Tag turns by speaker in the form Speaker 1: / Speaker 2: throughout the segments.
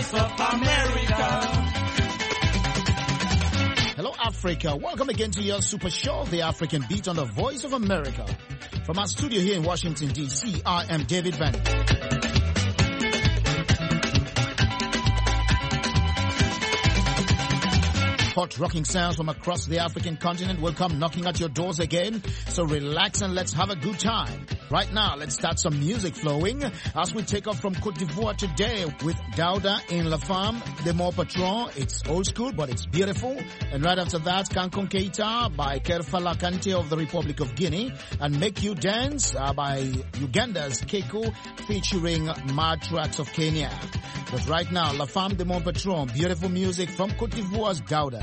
Speaker 1: voice of America.
Speaker 2: Hello, Africa. Welcome again to your super show, The African Beat on the Voice of America. From our studio here in Washington, D.C., I am David Van. Hot rocking sounds from across the African continent will come knocking at your doors again. So relax and let's have a good time. Right now, let's start some music flowing as we take off from Côte d'Ivoire today with Dauda in La Femme de Mon Patron. It's old school, but it's beautiful. And right after that, Kankon Keita by Kerfala Kante of the Republic of Guinea and Make You Dance by Uganda's Keiko featuring Mad Tracks of Kenya. But right now, La Femme de Mon Patron, beautiful music from Côte d'Ivoire's Dauda.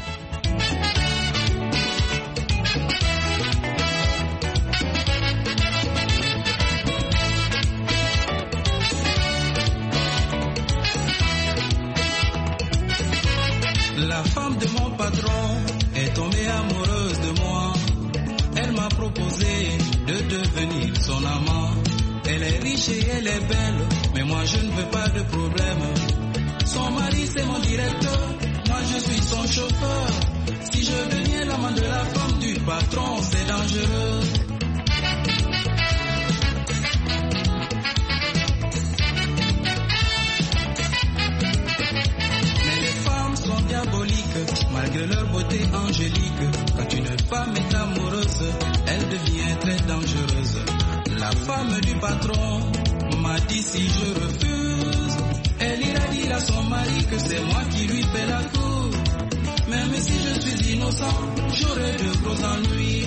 Speaker 3: La femme de mon patron est tombée amoureuse de moi. Elle m'a proposé de devenir son amant. Elle est riche et elle est belle, mais moi je ne veux pas de problème. Son mari c'est mon directeur, moi je suis son chauffeur. Si je deviens l'amant de la femme du patron, c'est dangereux. Malgré leur beauté angélique, quand une femme est amoureuse, elle devient très dangereuse. La femme du patron m'a dit si je refuse, elle ira dire à son mari que c'est moi qui lui fais la cour. Même si je suis innocent, j'aurai de gros ennuis.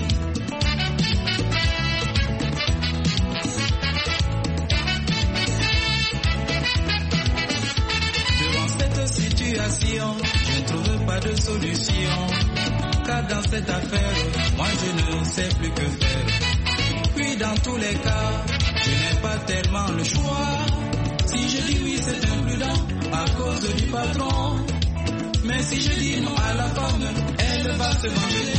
Speaker 3: Devant cette situation, je ne trouve pas de solution, car dans cette affaire, moi je ne sais plus que faire. Puis dans tous les cas, je n'ai pas tellement le choix. Si je dis oui, c'est imprudent à cause du patron. Mais si je dis non à la femme, elle va se venger.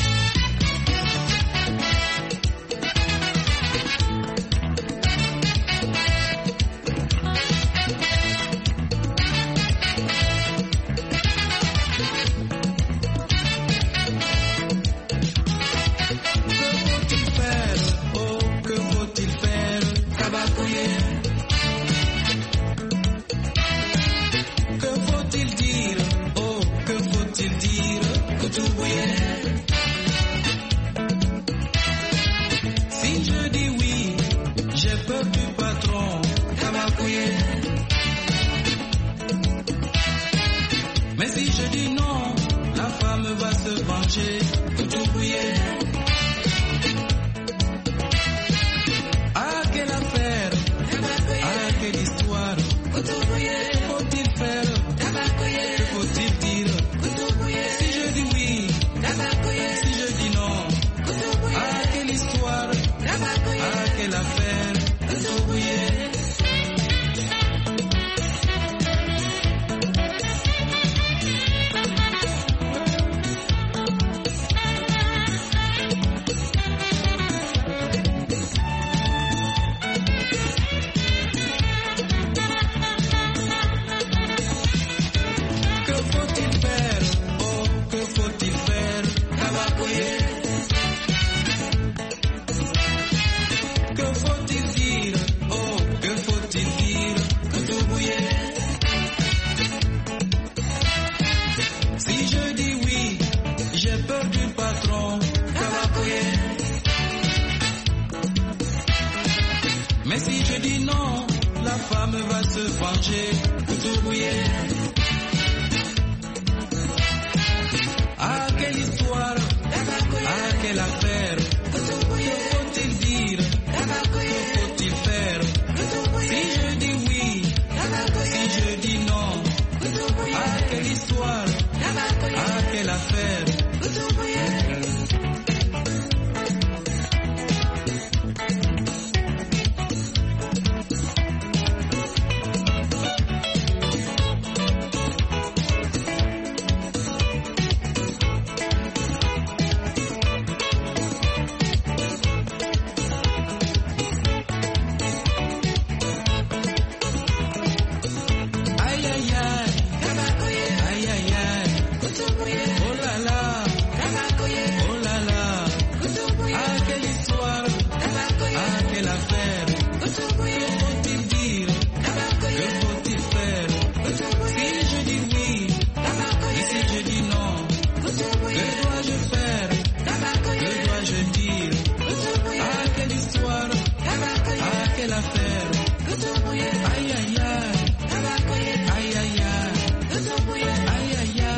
Speaker 3: Oh là là, oh là là, ah quelle histoire, ah quelle affaire. Que faut-il dire, que faut-il faire? Si je dis oui, et si je dis non, que dois-je faire, que dois-je dire? Ah quelle histoire, ah quelle affaire. Aïe aïe aïe, aïe aïe aïe, aïe aïe aïe, aïe aïe aïe.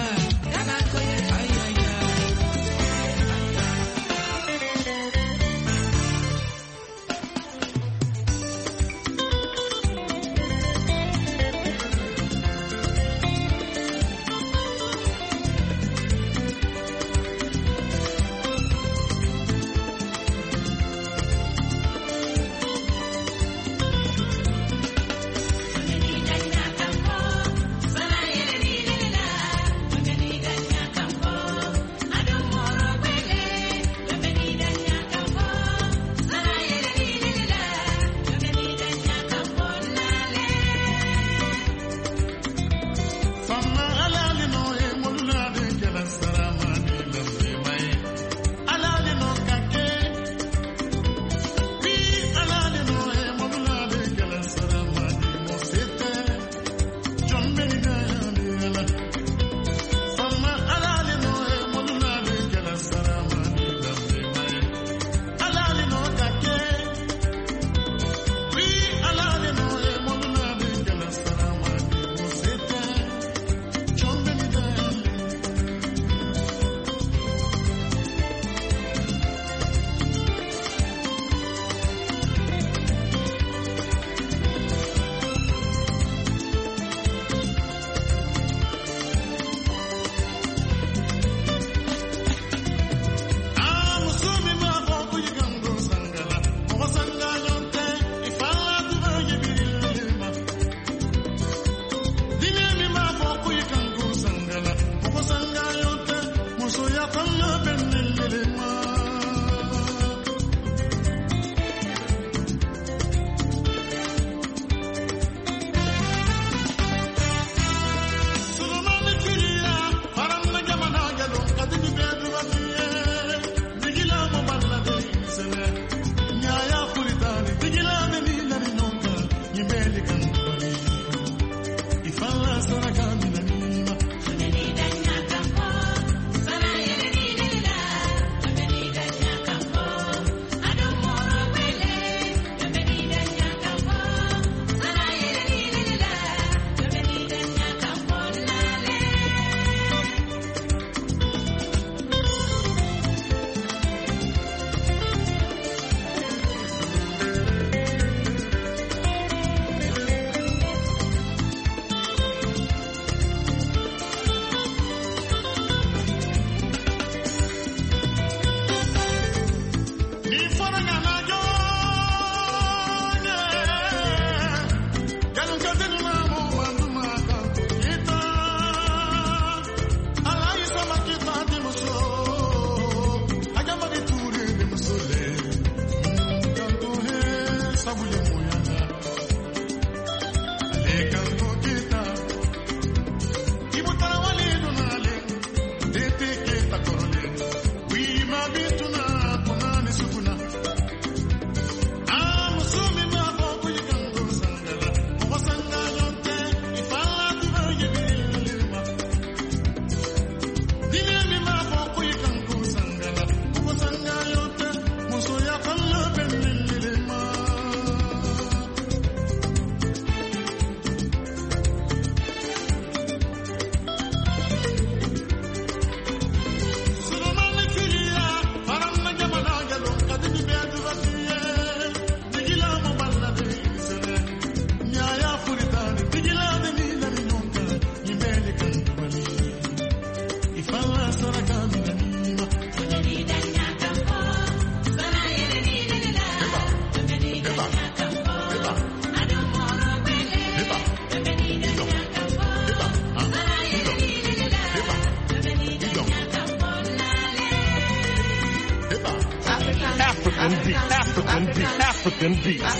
Speaker 1: African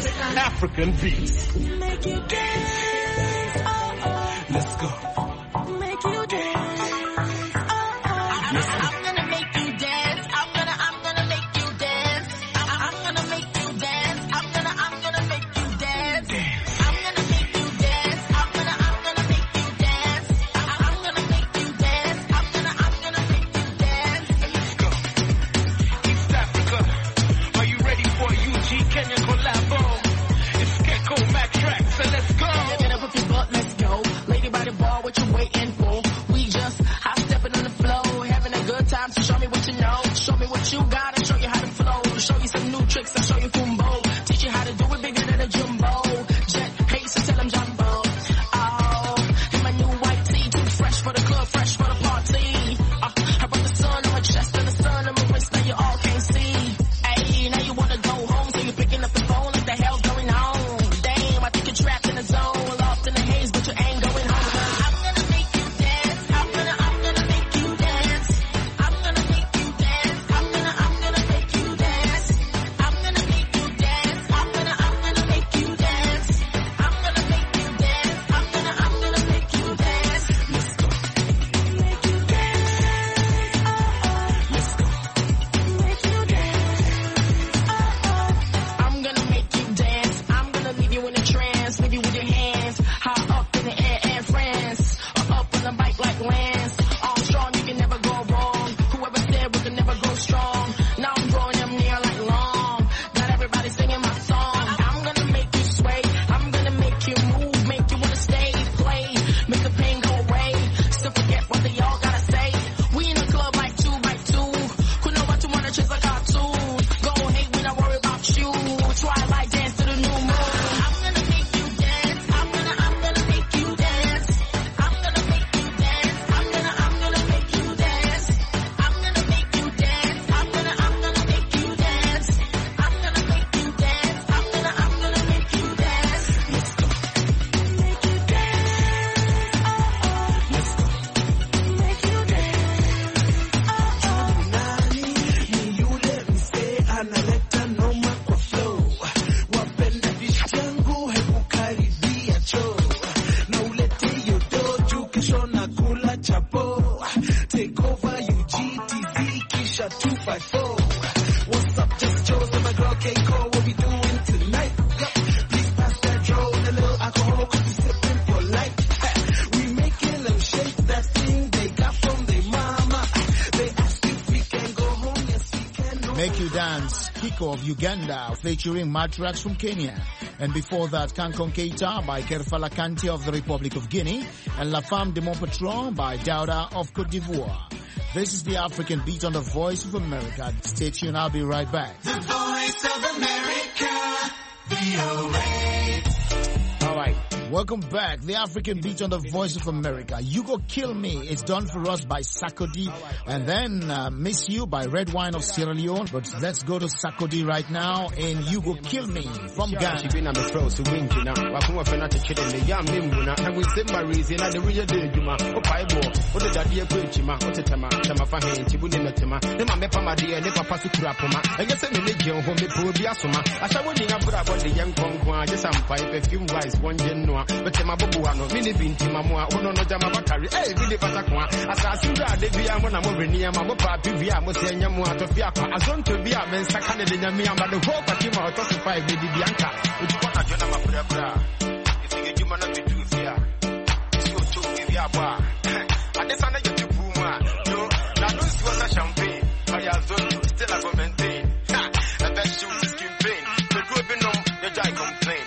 Speaker 1: beats.
Speaker 4: Make you dance, oh, oh.
Speaker 1: Let's go.
Speaker 4: Make you dance, what you got, I'll show you how to flow. Show you some new tricks, I'll show you Kumbo. Teach you how to do it bigger than a jumbo. Jet pace, so tell them jumbo. Oh, in my new white tee, too fresh for the club, fresh for the party. I brought the sun on my chest and the sun on my wrist, now you all can't see. Ayy, now you wanna go home, so you're picking up the phone, like the hell going on. Damn, I think you're trapped in the zone, lost in the haze, but you ain't going home. I'm gonna make you dance, I'm gonna make you dance. I'm gonna make you dance, I'm gonna make you dance. I'm gonna make you dance, I'm gonna make you dance. I'm gonna make you dance, I'm gonna make you dance. Let's go. Make you dance. Let's go. Make you dance. I'm gonna make you dance. I'm gonna leave you in a trance, leave you with your hands high up in the air, Air France, or up on the bike like Lance. Armstrong, you can never go wrong. Whoever said we can never go strong. Now I'm drawing them near like long. Not everybody singing my song. I'm gonna make you sway. I'm gonna make you move, make you wanna stay, play, make the pain go away. Still forget what they all gotta say. We in the club like 2 by 2. Couldn't know what you wanna chase a cartoon. Go hate when I worry about you. Twilight dance to the new moon. I'm gonna make you dance. I'm gonna make you dance. I'm gonna make you dance. I'm gonna make you dance. I'm gonna make you dance. I'm gonna make you dance. I'm gonna make you dance. I'm gonna make you dance. Let's go. Make you dance. Let's go. Make you dance.
Speaker 5: Nani ni yule mzee analeta noma kwa flow. Wapenda vitu yangu hebu karibia choo. Na ulete hiyo doju kesho na kula chapo. Take over UGTV kisha 254. What's up, just chose and my girl can't call. What we doing tonight? Yup. Please pass that draw and a little alcohol, 'cause we sipping for life. We making them shake that thing they got from their mama. They ask if we can go home, yes we can.
Speaker 2: Make You Dance, Kiko of Uganda, featuring Matrax from Kenya. And before that, Kankon Keita by Kerfala Kanti of the Republic of Guinea, and La Femme de Mon Patron by Dauda of Cote d'Ivoire. This is the African Beat on the Voice of America. Stay tuned, I'll be right back.
Speaker 3: The Voice of America, VOA.
Speaker 2: Alright, welcome back. The African Beat on the Voice of America. You Go Kill Me. It's done for us by Sakodi. And then Miss You by Red Wine of Sierra Leone. But let's go to Sakodi right now in You Go Kill Me from Ghana.
Speaker 6: One Genoa, but my Bobuano, mini binti mamma, no Jama Bakari, eh, really Patakwa, Assassin, they be a mona moving near my papa, Via, Mosenia, to Fiapa, as on to be a man, Sakana, but the whole Pakima, Tossify, Lady Bianca, which one I don't know my prayer. If you get you man to do fear, it's your two with your bar. And this under your Puma, no, that was was a champagne, I have done you still a go maintain. And that shoes is skin pain, but good be no, your guy complain.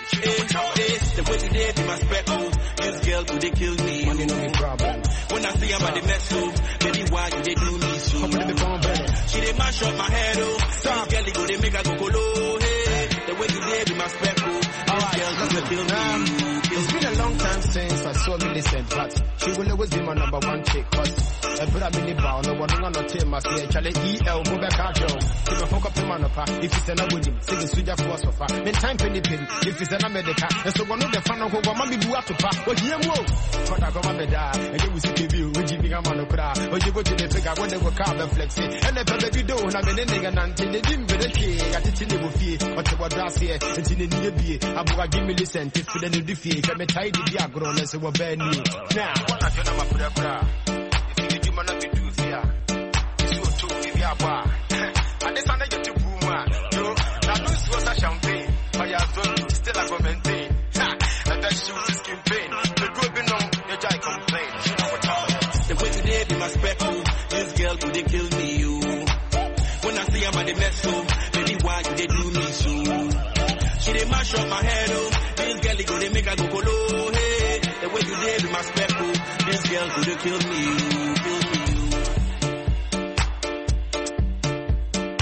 Speaker 7: The way you did, my spec move. This girl, could they kill me?
Speaker 6: Money no be problem.
Speaker 7: When I see about the mess up, baby, why you they do me so?
Speaker 6: Come to the phone, better.
Speaker 7: She they mash up my head, oh. Stop. This girl, go they make her go colo, hey. The way you did, my spec move. This girl, could they kill me?
Speaker 6: It's been a long time since I saw Millicent, but she will always be my number one chick. Cause I put up in the bow, no one on the team, I say, Charlie EL, move back out, Joe. To the hook up the manapa, if it's an abudi, sing a sweet force of her. Then time penny pin, if it's an America, and so one of the fan of who want me to up to pass, but here move. But I come up and die, and you will see the view, which you become on the crowd, or you go to the figure when they were carbon flexing, and the baby do, and I've been ending and until they didn't be the key, I didn't live with you, but you were last year, until the new year, I'm give me listen, if you didn't defeat, I'm a tidy diagram, and so we're bad new. Now, what I tell my prayer, if you do man to do fear, it's your two with your bar. And this under your two Puma, yo, that lose was a champagne, but you have done still a go maintain. And that shoes is skin pain, the good be known, your guy complain. You know what I'm saying?
Speaker 7: The way you did, be my spec move. This girl, could they kill me, you? When I see about the mess up, baby, why you they do me so? She they mash up my head, oh. This girl, go they make her go colo, hey. The way you did, be my spec move. This girl, could they kill me, you? Kill me, you?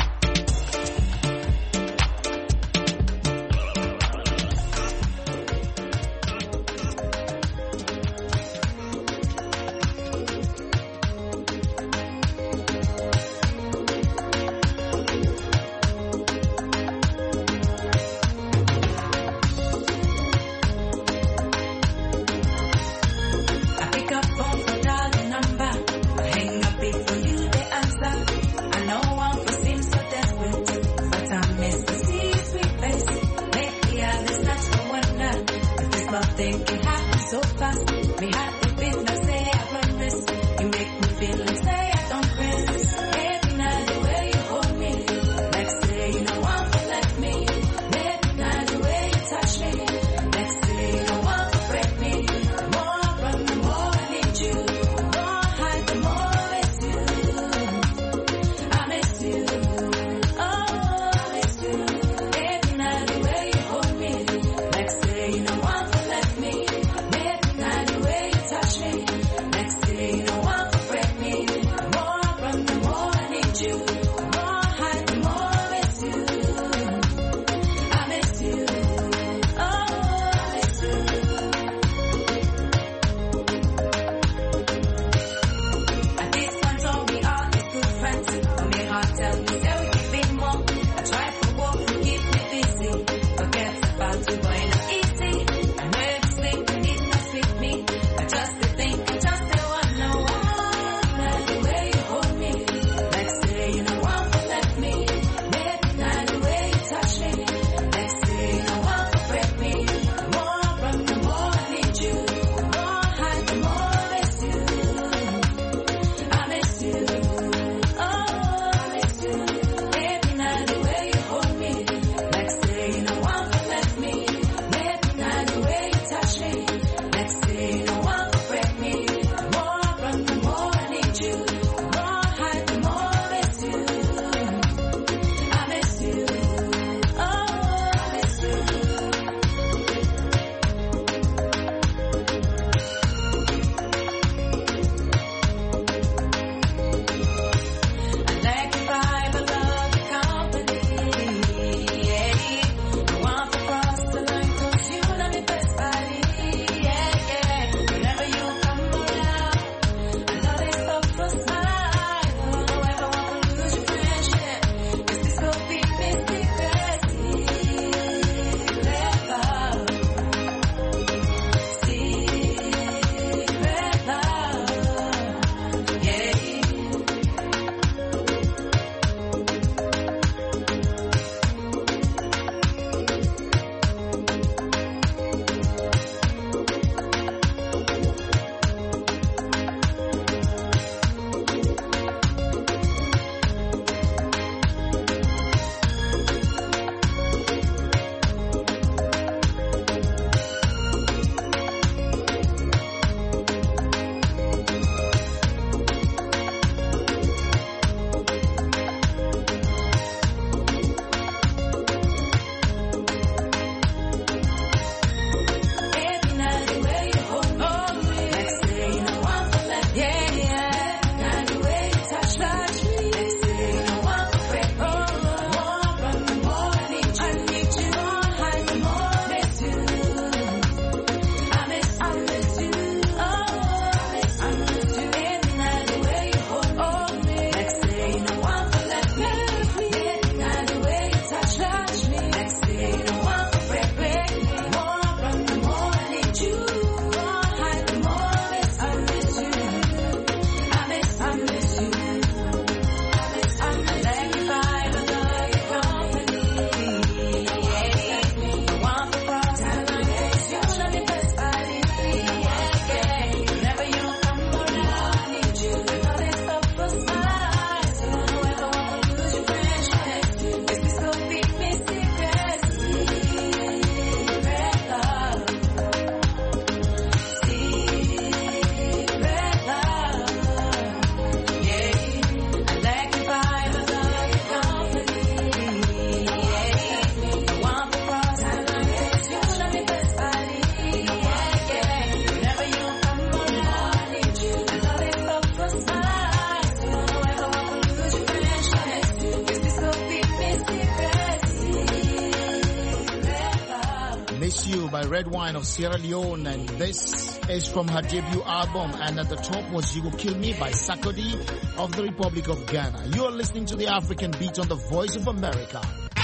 Speaker 2: by Red Wine of Sierra Leone, and this is from her debut album. And at the top was You Go Kill Me by Sakodi of the Republic of Ghana. You are listening to the African Beat on the Voice of America.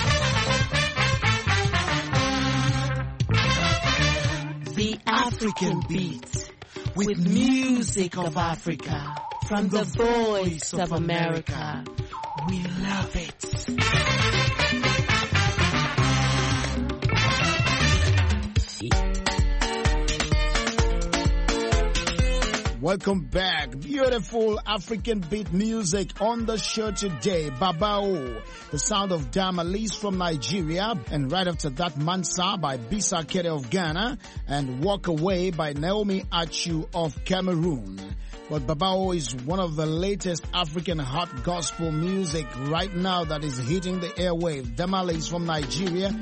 Speaker 4: The African Beat, with music of Africa, from the Voice of America. We love it.
Speaker 2: Welcome back. Beautiful African beat music on the show today. Babao, the sound of Damalis from Nigeria. And right after that, Mansa by Bisa Kere of Ghana. And Walk Away by Naomi Achu of Cameroon. But Babao is one of the latest African hot gospel music right now that is hitting the airwave. Damalis from Nigeria.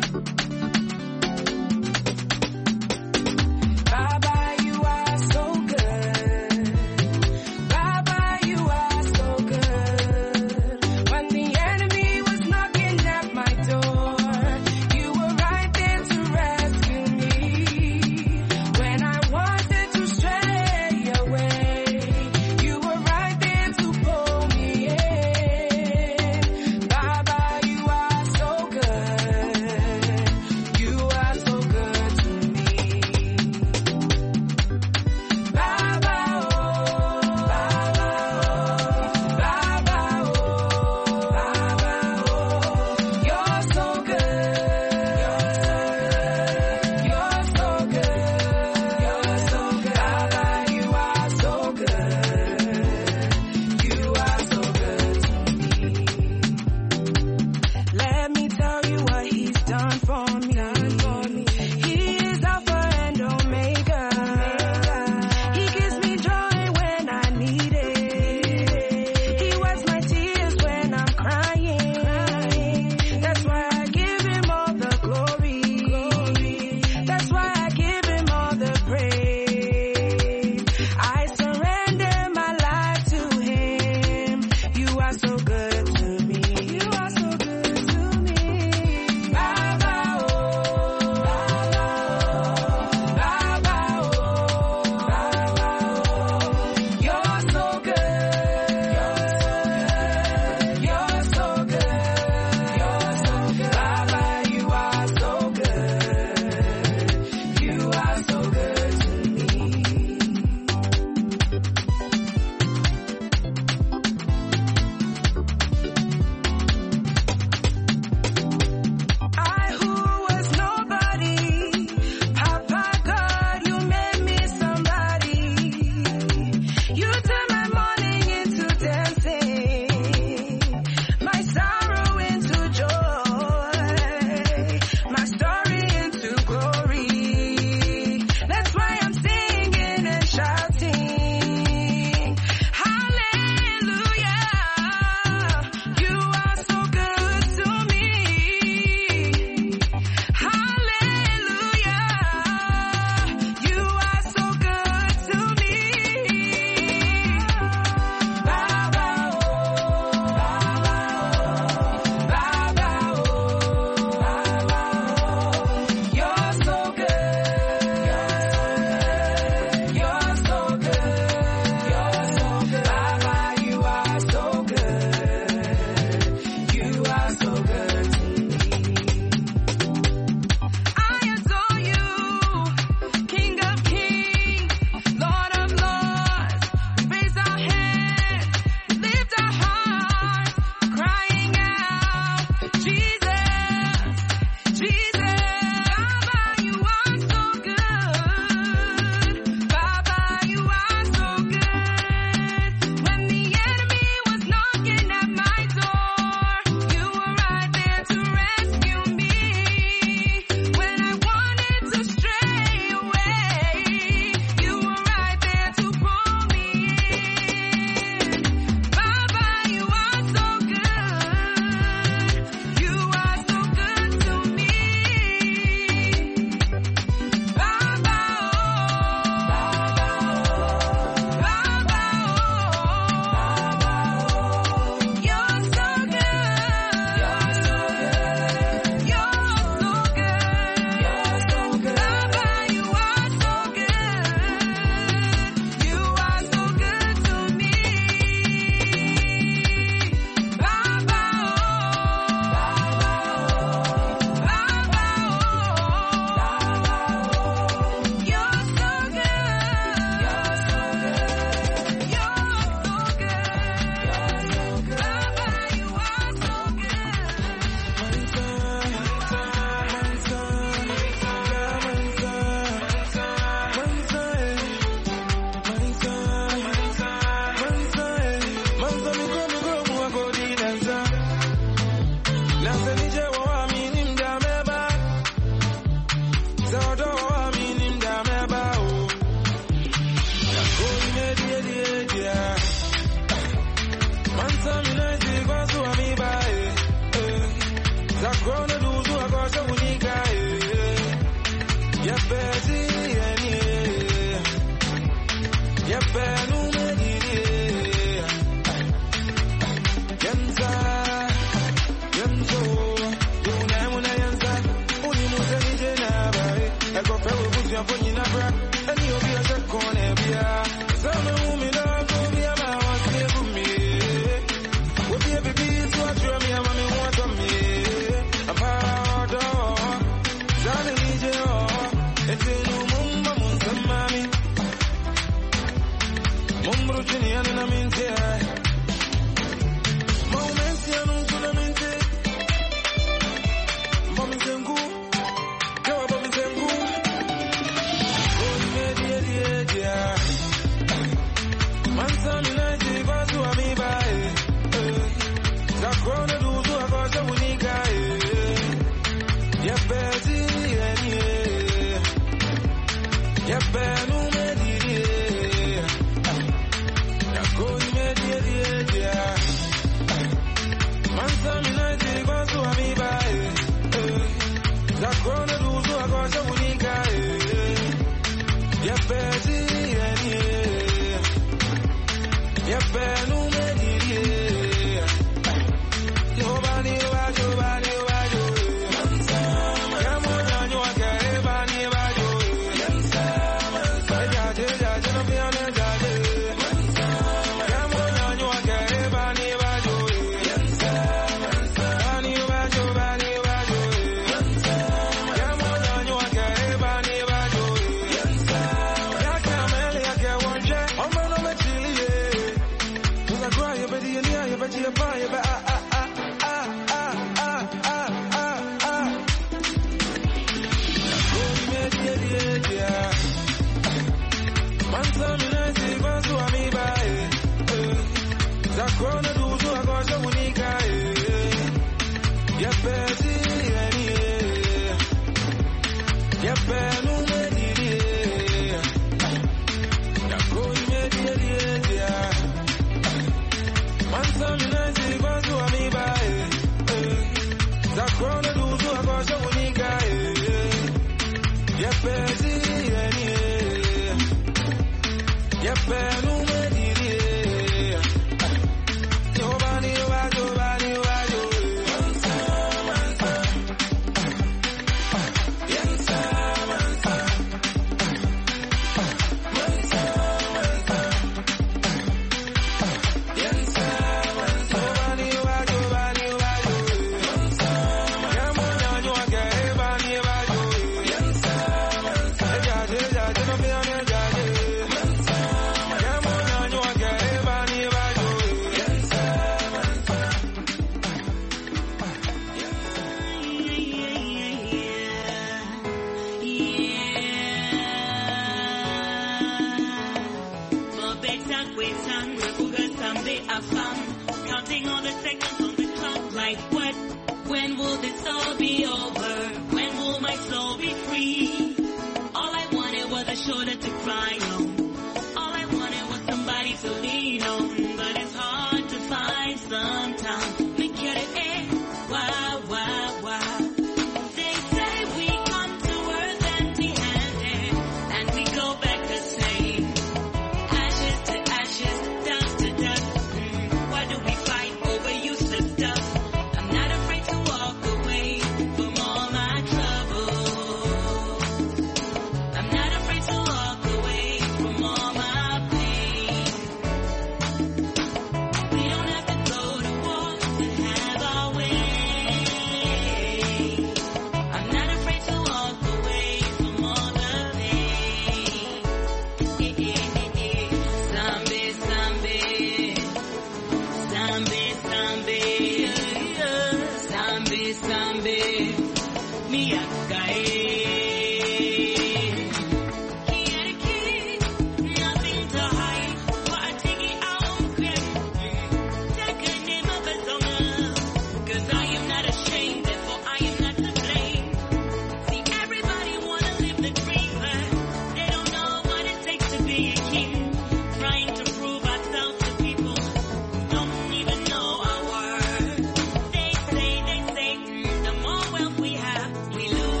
Speaker 8: We lose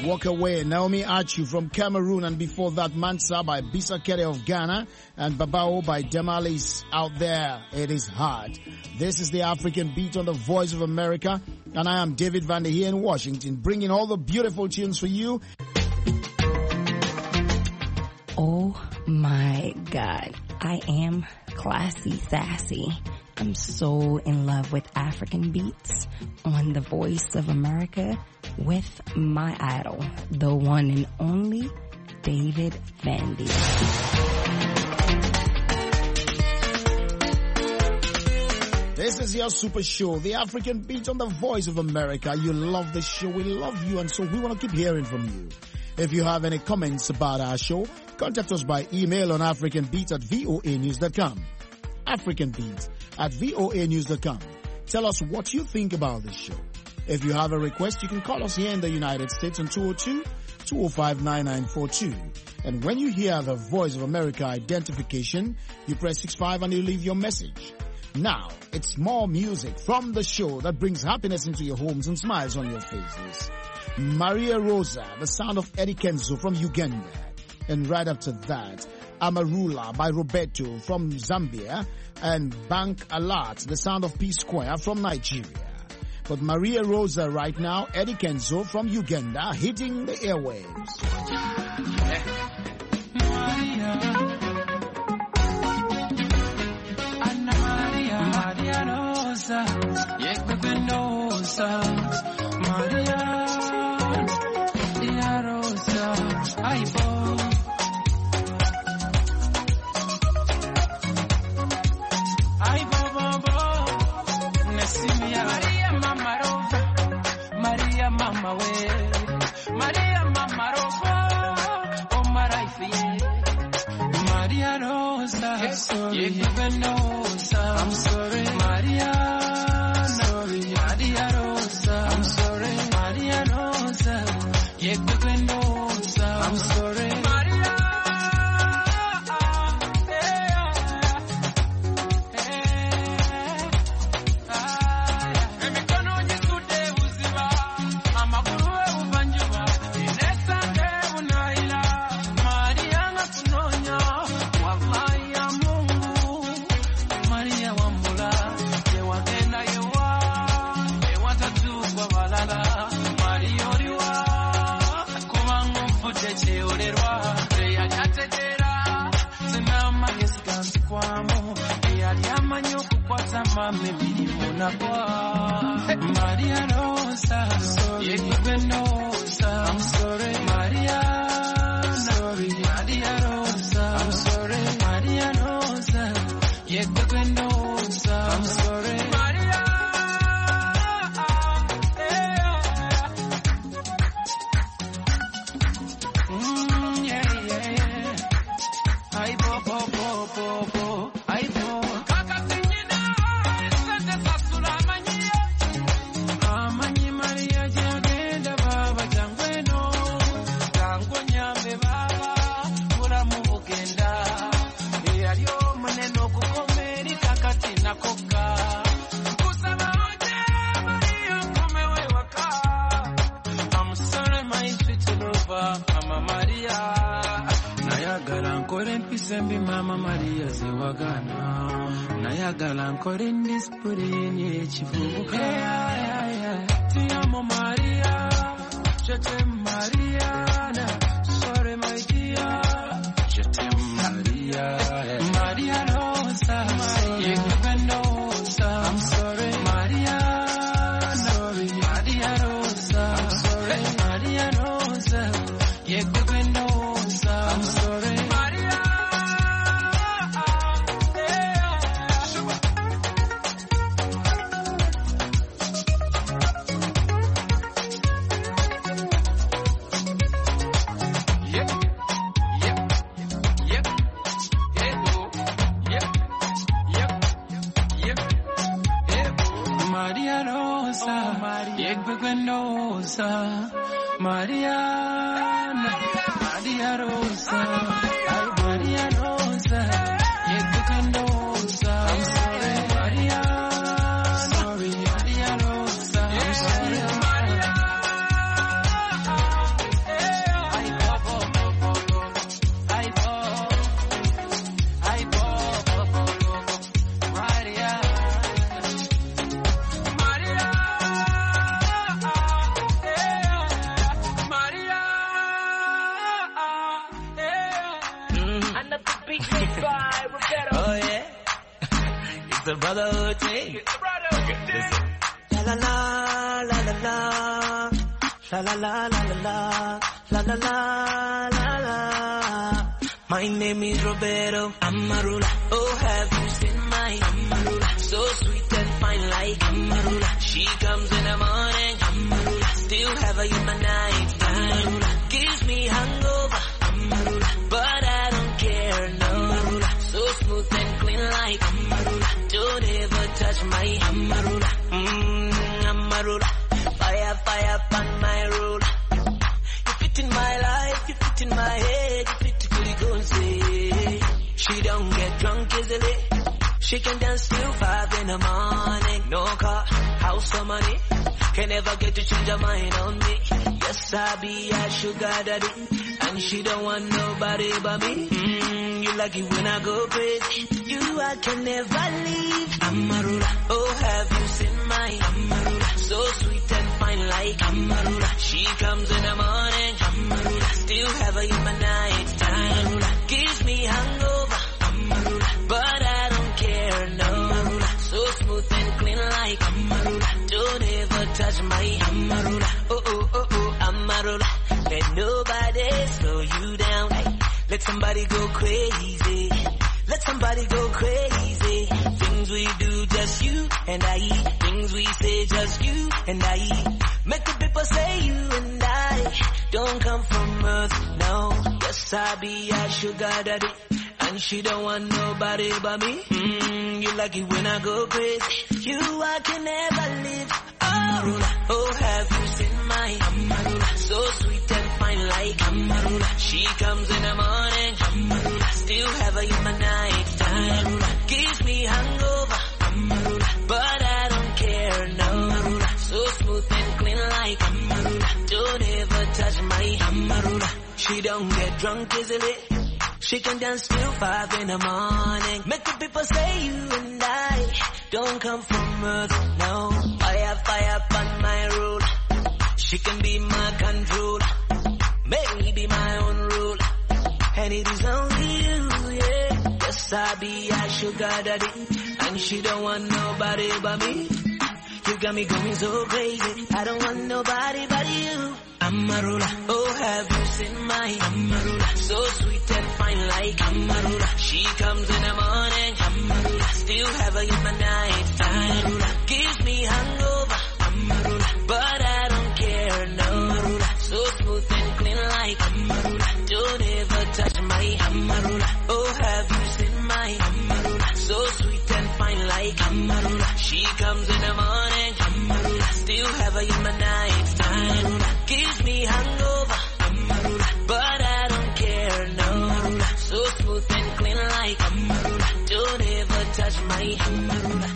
Speaker 2: Walk Away, Naomi Achu from Cameroon, and before that, Mansa by Bisa Kere of Ghana, and Babao by Demalis Out There. It is hard. This is the African Beat on the Voice of America, and I am David Vander here in Washington, bringing all the beautiful tunes for you.
Speaker 8: Oh my God, I am classy, sassy. I'm so in love with African beats on the Voice of America with my idol, the one and only David Vandy.
Speaker 2: This is your super show, the African Beat on the Voice of America. You love the show, we love you, and so we want to keep hearing from you. If you have any comments about our show, contact us by email on africanbeat@voanews.com. africanbeat@voanews.com. Tell us what you think about this show. If you have a request, you can call us here in the United States on 202-205-9942. And when you hear the Voice of America identification, you press 65 and you leave your message. Now, it's more music from the show that brings happiness into your homes and smiles on your faces. Maria Rosa, the sound of Eddie Kenzo from Uganda. And right after that, Amarula by Roberto from Zambia, and Bank Alert, the sound of P Square from Nigeria. But Maria Rosa right now, Eddie Kenzo from Uganda, hitting the airwaves.
Speaker 3: Maria Rosa, Maria Rosa, ay bo. Mama we, Maria Mama Rosa, oh my life, Maria Rosa, sorry, Venosa, I'm sorry, Maria, sorry, Maria Rosa, I'm sorry, Maria Rosa, Venosa, I'm sorry, Maria. Maria Rosa, sorry, Venosa, I'm sorry, Maria, sorry, Maria Rosa, I'm sorry, Maria Rosa, Venosa, I'm sorry, Maria, yeah, I bo, I bo. Mama Maria Zewagana Nayagala nkore ndispuri chivubuka Ti amo Maria Je t'aime Mariana Sorry my dear Je t'aime Maria Maria Rosa Venosa I'm sorry Maria Sorry Maria Rosa I'm sorry Maria Rosa Venosa I'm sorry Maria, Maria Rosa, Maria Rosa, I'm sorry, Maria, sorry, Maria Rosa, I'm sorry, Maria. a brotherhood thing.
Speaker 7: It's a brotherhood thing.
Speaker 5: La la la la la la. La la la la la la. La la la la la. My name is Roberto Amarula. Oh, have you seen my Amarula? So sweet and fine like Amarula. She comes in the morning, Amarula. Still have her in my night, Amarula. Gives me hangover, Amarula. But I don't care, no. Amarula. So smooth and clean like Amarula. Don't ever touch my Amarula. Amarula. Fire, fire on my ruler. You fit in my life, you fit in my head, you fit to the say. She don't get drunk easily. She can dance till 5 in the morning. No car, house or money. Can never get to change her mind on me. Yes, I be a sugar daddy. And she don't want nobody but me. You like it when I go crazy. You I can never leave. Amarula, oh have you seen my Amarula? So sweet and fine like Amarula. She comes in the morning, Amarula. Still have her in my night, Amarula. Gives me hangover, Amarula. But I don't care, no. Amarula. So smooth and clean like Amarula. Don't ever touch my Amarula. Oh, oh, oh, oh, Amarula. Let nobody slow you down. Let somebody go crazy. Let somebody go crazy. Things we do, just you and I. Things we say, just you and I. Make the people say you and I don't come from earth, no. Yes, I be a sugar daddy. And she don't want nobody but me. You like it when I go crazy. You I can never leave. Amarula, oh have you seen my Amarula? So sweet and fine like Amarula. She comes in the morning, Amarula. Still have her in my night, Amarula. Gives me hangover, Amarula. But I don't care, no. Amarula. So smooth and clean like Amarula. Don't ever touch my Amarula. She don't get drunk easily. She can dance till 5 in the morning. Make the people say you and I don't come from earth, no. Fire, fire on my rule. She can be my controller. Make me be my own ruler. And it is only you, yeah. Yes, I be a sugar daddy. And she don't want nobody but me. You got me going so crazy. I don't want nobody but you. Amarula, oh have you seen my Amarula? So sweet and fine like Amarula. She comes in the morning, Amarula. Still have her in my night, Amarula. Gives me hangover, Amarula. But I don't care, no. Amarula. So smooth and clean like Amarula. Don't ever touch my Amarula. Oh have you seen my Amarula? So sweet and fine like Amarula. She comes in the morning, Amarula. Still have her in my night, Amarula. Gives me hangover, Amarula. But I don't care, no. Amarula. So smooth and clean like Amarula. Don't ever touch my Amarula.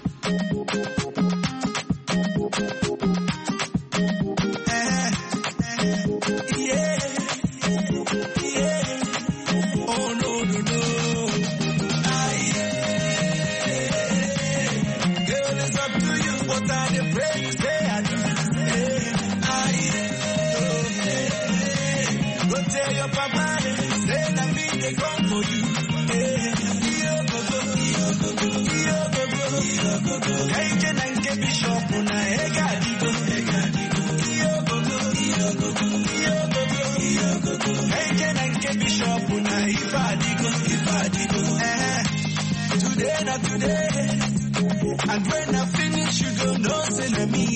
Speaker 5: Today, not today. And when I finish, you go no send me.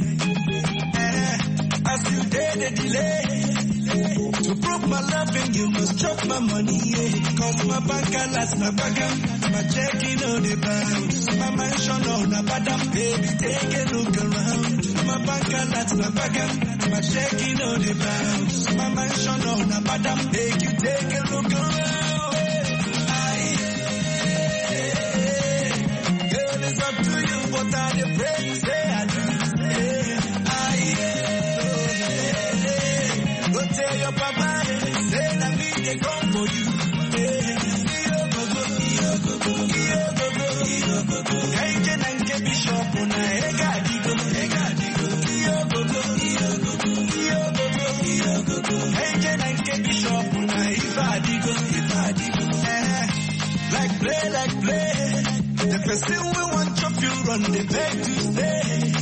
Speaker 5: As you did the delay. To prove my loving, you must chop my money. Cause my bank alerts my bag. My checking on the bounce. My mansion on the bottom. Baby, take a look around. My bank alerts my bag. My checking on the bounce. My mansion on the bottom. Make you take a look around. It's up to you, but I pray say I do. Go tell your papa, say that me they come for you. Kaije nanke bishop na egadigo. Kaije nanke bishop na ifadigo. Like play. The still we want chop you run the beg to stay.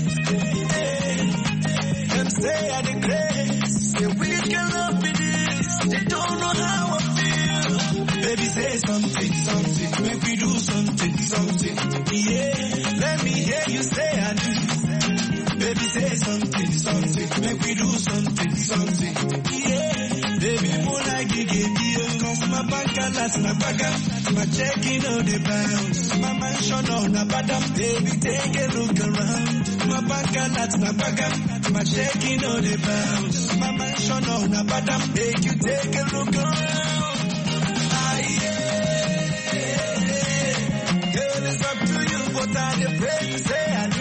Speaker 5: Them say I the grace. Say we can love with this. They don't know how I feel. Baby say something, something. Make we do something, something. Yeah. Let me hear you say I do. Baby say something, something. Make we do something, something. Yeah. Baby more like you get deal. Cause my bank alerts na baga. My checking on the bounce. My mansion on the bottom. Baby take a look around. My bank alerts na baga. My checking on the bounce. My mansion on the bottom. Make you take a look around. Ah yeah. Girl, it's up to you, but I pray you say I do.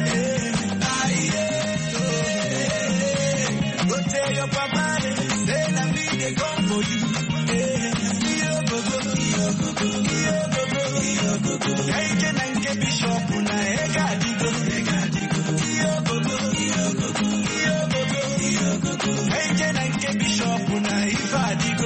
Speaker 5: Go tell your papa, say na me they come for you. Hey, can I get bishop una ega digo. Hey, can I get bishop una ifa digo.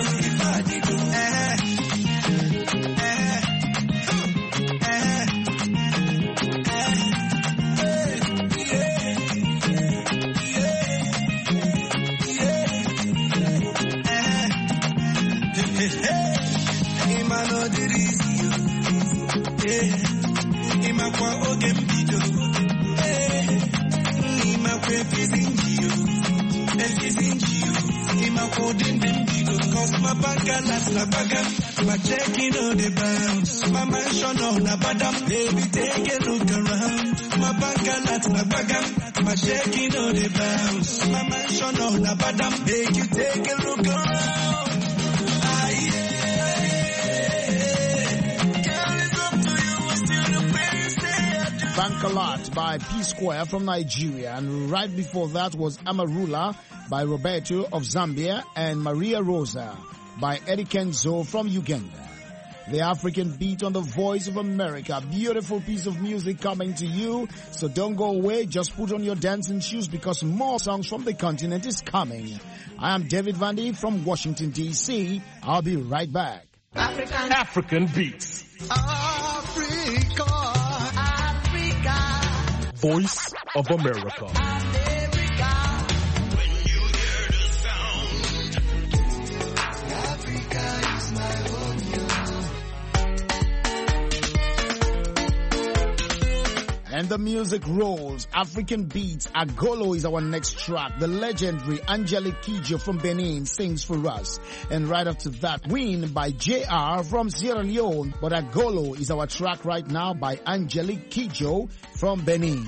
Speaker 5: My bank alerts na baga, my checking on the bounce. My mansion on the bottom, baby take a look around. My bank alerts na baga, my checking on the bounce. My mansion on the bottom, make you take a look around. Ah yeah, girl it's up to you, I still the way you say I do.
Speaker 2: Bank Alert by P Square from Nigeria, and right before that was Amarula by Roberto of Zambia and Maria Rosa by Eddie Kenzo from Uganda. The African Beat on the Voice of America. Beautiful piece of music coming to you. So don't go away. Just put on your dancing shoes because more songs from the continent is coming. I am David Vandy from Washington, D.C. I'll be right back.
Speaker 1: African Beats.
Speaker 5: Africa.
Speaker 1: Voice of America.
Speaker 2: And the music rolls. African Beats. Agolo is our next track. The legendary Angelique Kidjo from Benin sings for us. And right after that, Win by JR from Sierra Leone. But Agolo is our track right now by Angelique Kidjo from Benin.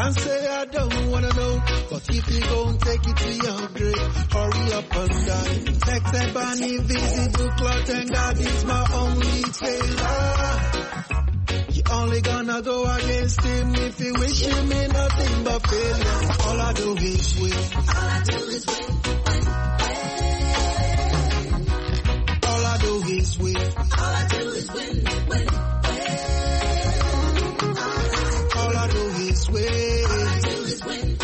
Speaker 5: Can't say I don't wanna know, but if you gon' take it to your grave, hurry up and die. Text and ban invisible cloth and God is my only sailor. You only gonna go against him if you wish him in nothing but failure. All I do is win. All I do is win. All I do is win. All I do is win. All I do is win. All I do is win.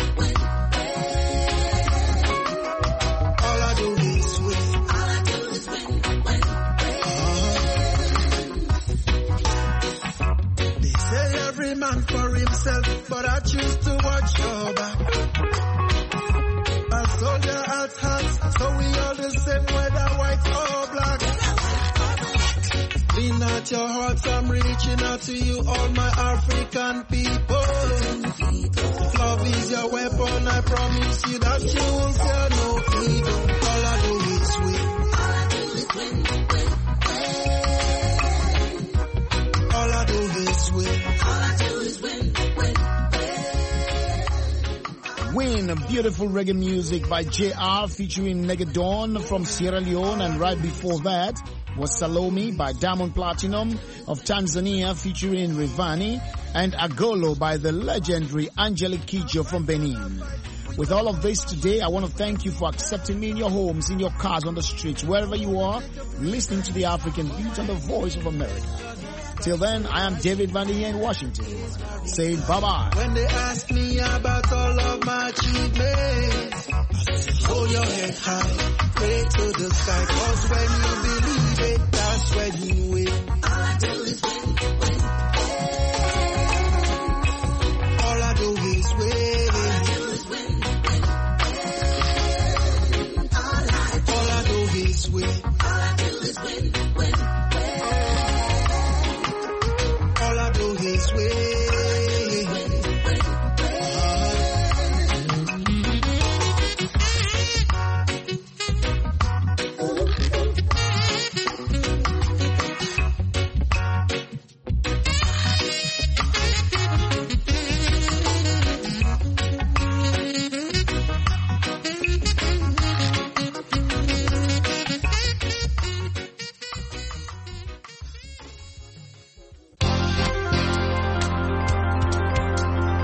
Speaker 5: All I do is win. All I do is win. They say every man for himself, but I choose to watch your back. A soldier at heart, so we all the same, whether white or black. Lean out your hearts, I'm reaching out to you, all my African people. Love is your weapon, I promise you that you will fear no evil. All I do is win. All I do is win. All I do is win. All I do is win.
Speaker 2: Win, beautiful reggae music by JR featuring Negadon from Sierra Leone, and right before that was Salome by Diamond Platinum of Tanzania featuring Rivani, and Agolo by the legendary Angelique Kidjo from Benin. With all of this today, I want to thank you for accepting me in your homes, in your cars, on the streets, wherever you are, listening to the African Beat and the Voice of America. Till then, I am David Van Der in Washington, saying bye-bye.
Speaker 5: When they ask me about all of my achievements, hold your head high, pray to the sky, 'cause when you believe it, that's when you win. All I do is win.